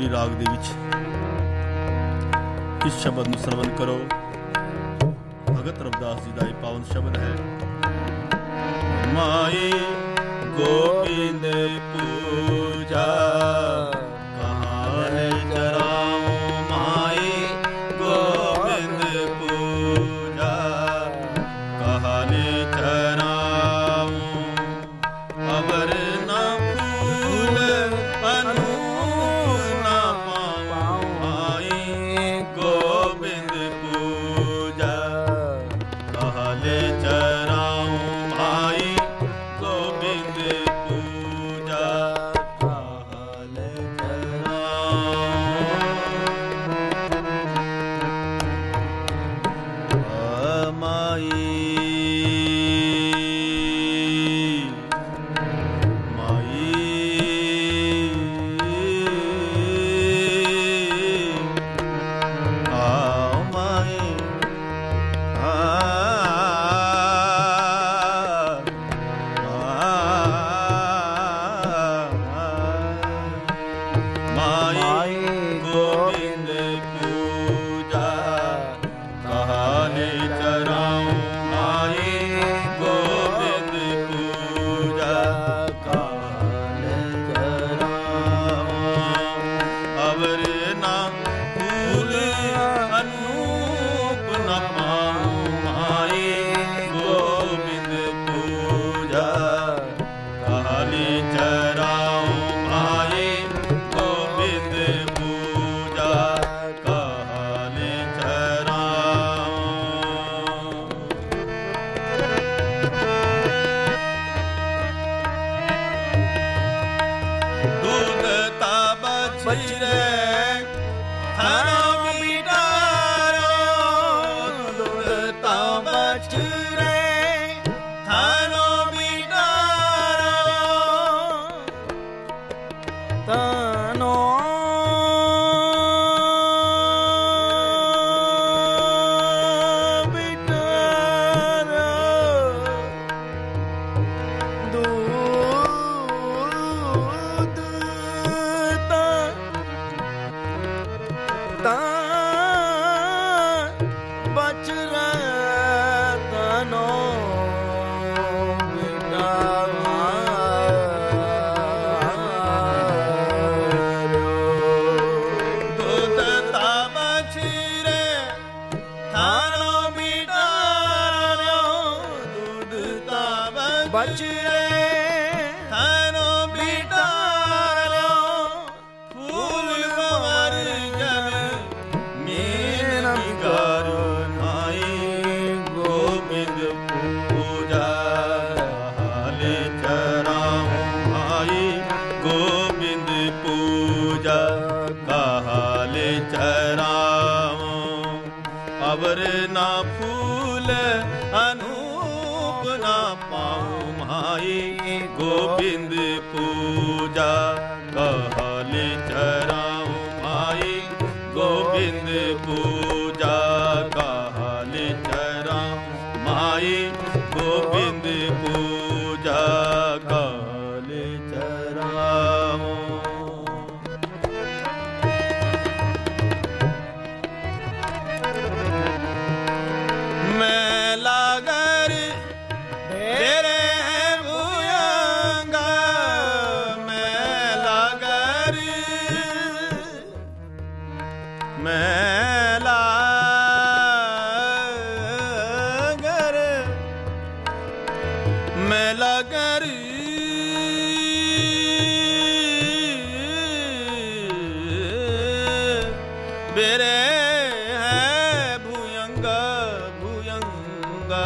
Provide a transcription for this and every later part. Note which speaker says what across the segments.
Speaker 1: ਮੋਹਣੀ ਰਾਗ ਦੇ ਵਿੱਚ ਇਸ ਸ਼ਬਦ ਨੂੰ ਸਰਵਣ ਕਰੋ। ਭਗਤ ਰਵਿਦਾਸ ਜੀ ਦਾ ਇਹ ਪਾਵਨ ਸ਼ਬਦ ਹੈ। ਮਾਈ ਗੋਬਿੰਦ ਪੂਜਾ ਕਹਾਲੇ ਚਰਾਉ, ਮਾਈ ਗੋਬਿੰਦ ਪੂਜਾ ਕਹਾਲੇ ਚਰਾਉ, ਅਵਰ ਨਾ ਫੂਲ ਅਨੂਪ ਨਾ ਪਾਉ, ਮਾਈ ਗੋਬਿੰਦ ਪੂਜਾ ਕਹਾਲੇ ਚਰਾਉ, ਮਾਈ ਗੋਬਿੰਦ ਪੂਜਾ ਕਹਾਲੇ ਚਰਾਉ। ਮਾਈ अवर ना फूल अनूप ना पाऊं, माई गोविंद पूजा कहले चराऊं, माई गोविंद पूजा कहले चराऊं, माई गोविंद पूजा कहले चराऊं। बेरे है भुयंगा भुयंगा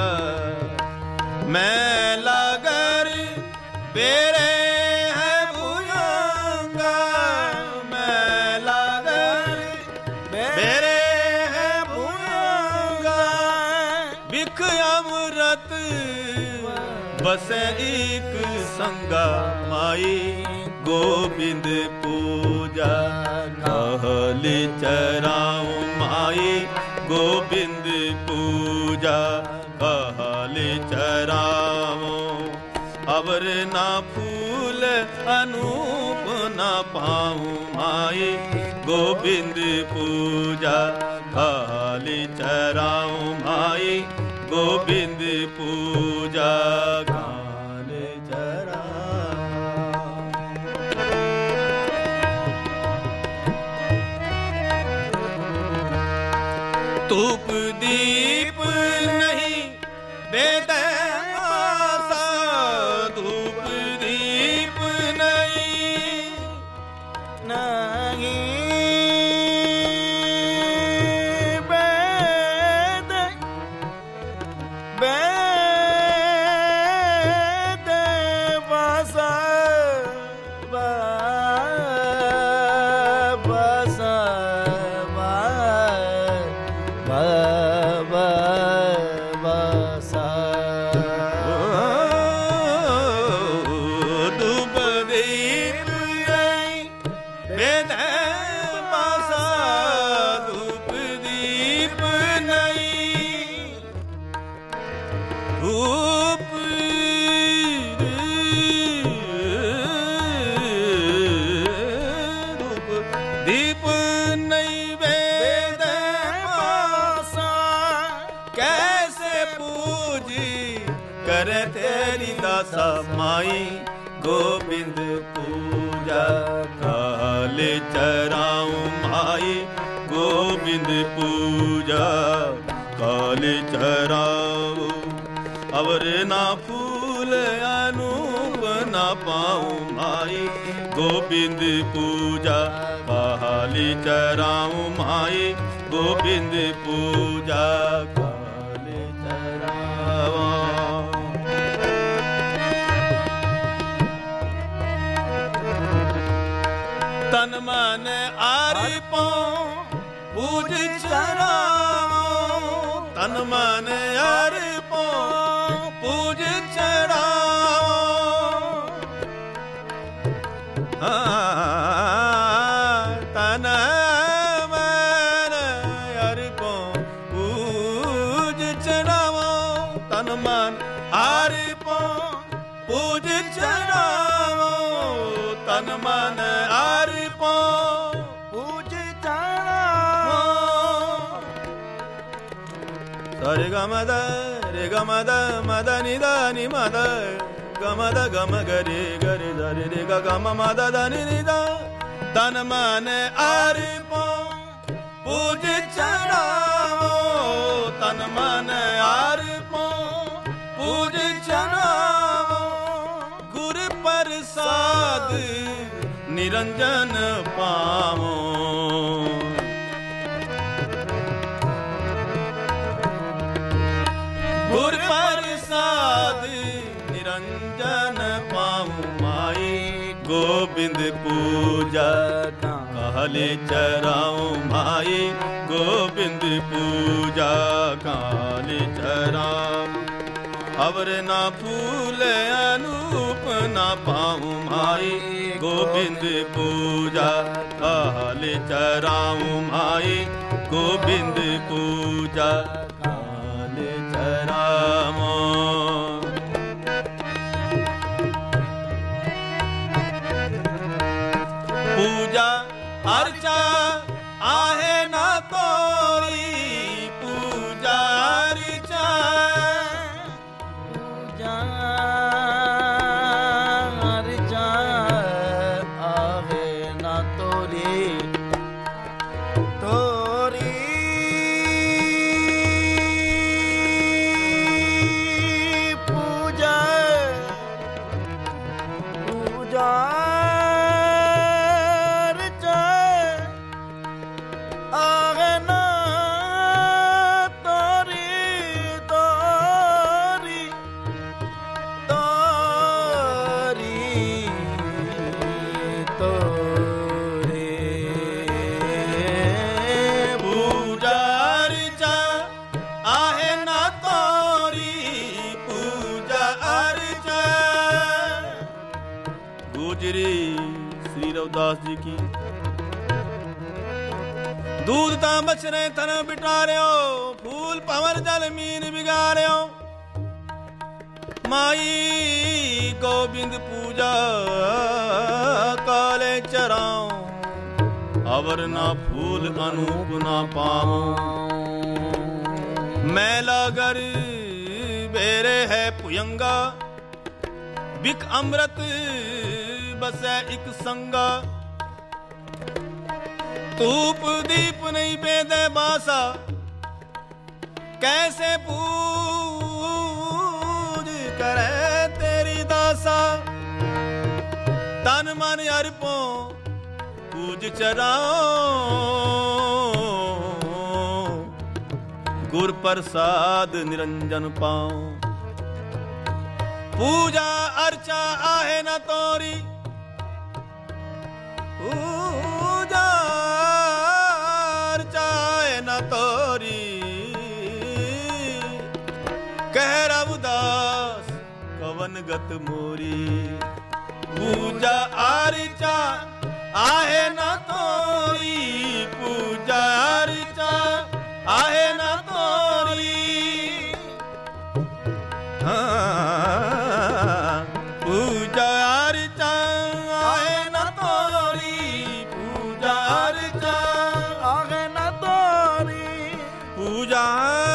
Speaker 1: मैं लागरी, बेरे है भुयंगा मैं लागरी, बेरे है भुयंगा बिख अमृत बसे एक संगा, माई गोविंद पूजा कहले चराऊं, माई गोविंद पूजा कहले चराऊं। अवर ना फूल अनूप ना पाऊं, माई गोबिंद पूजा काली चराऊं माई गोबिंद पूजा काली चराऊं। धूप दीप नहीं वेद आसा, धूप दीप नहीं नहीं दीप नहीं वेद पासा, कैसे पूजी करे तेरी दासा माई गोबिंद पूजा काले चराऊं माई गोबिंद पूजा काले चराऊं। अवर ना फूल अनूप ना पाऊं माई गोबिंद पूजा काली चराऊं माई गोबिंद पूजा काली चराऊं। तन मन अर्पो पूज चराऊं, तन मन अर्पो पूज चराऊं। तन मन अर्पो पूज चराऊं, तन मन अर्पो पूज चराऊं, तन मन अर्पो पूज चराऊं। सरे गमद रे गमद मद निद नि मद गमद गम गरे गरे धरे रे ग गम मद धनि निद। तन मन अर्पो पूज चराऊं, तन मन अर्पो पूज चराऊं। गुर प्रसाद निरंजन पावो, गुर प्रसाद निरंजन पाऊं माई गोबिंद पूजा काले चराऊं माई गोबिंद पूजा काले चराऊं। अवर ना फूल अनूप ना पाऊं माई गोबिंद पूजा काले चराऊं माई गोबिंद पूजा काले चराऊं। पूजा अर्चा आहे ना तोरी, पूजा अर्चा पूजा अर्चा आहे ना तोरी तोरी। पूजा पूजा श्री रविदास जी की। दूध ता बछरे थन बिटारियो, फूल पवन जल मीन बिगारियो। माई गोबिंद पूजा काले चराऊं, अवर ना फूल अनूप ना पाऊं। मैला गर बेरे है पुयंगा, बिक अमृत बसै इक संगा। धूप दीप नहीं बेदे बासा, कैसे पूज करे तेरी दासा। तन मन अर्पों पूज चराओ, गुर प्रसाद निरंजन पाओ। पूजा अर्चा आहे न तोरी, पूजा अर्चा आहे न तोरी। कह रविदास कवन गत मोरी, पूजा अर्चा आहे न तोरी, पूजा अर्चा आहे न तोरी। पूजा अर्चा आहे न तोरी, पूजा अर्चा आहे न तोरी। पूजा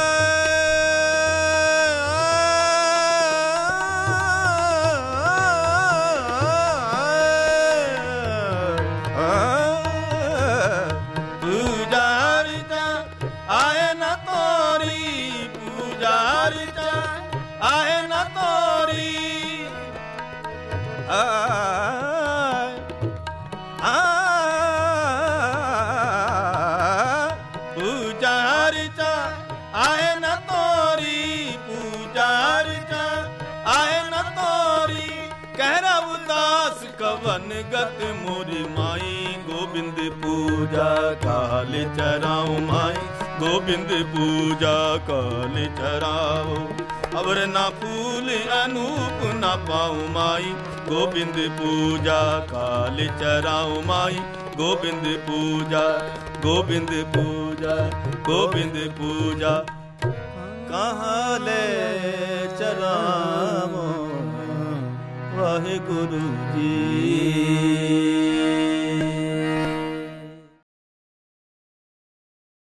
Speaker 1: गत मोरी माई। गोविंद पूजा काल चराओ माई, गोविंद पूजा काल चराओ। अवर ना फूल अनूप ना पाऊं माई, गोविंद पूजा काल चराओ माई। गोविंद पूजा, गोविंद पूजा, गोविंद पूजा। कहाँ ले चराओ वाहे गुरु जी।